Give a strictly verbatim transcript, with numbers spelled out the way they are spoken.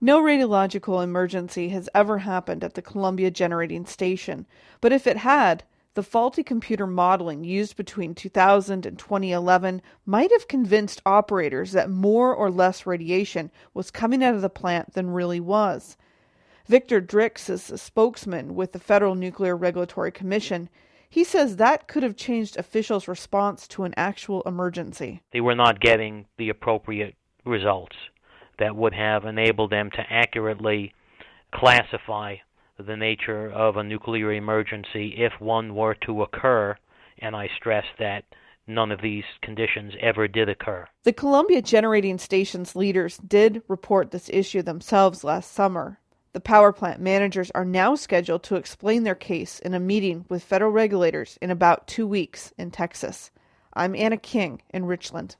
No radiological emergency has ever happened at the Columbia Generating Station, but if it had, the faulty computer modeling used between two thousand and twenty eleven might have convinced operators that more or less radiation was coming out of the plant than really was. Victor Drix is a spokesman with the Federal Nuclear Regulatory Commission. He says that could have changed officials' response to an actual emergency. They were not getting the appropriate results that would have enabled them to accurately classify the nature of a nuclear emergency if one were to occur, and I stress that none of these conditions ever did occur. The Columbia Generating Station's leaders did report this issue themselves last summer. The power plant managers are now scheduled to explain their case in a meeting with federal regulators in about two weeks in Texas. I'm Anna King in Richland.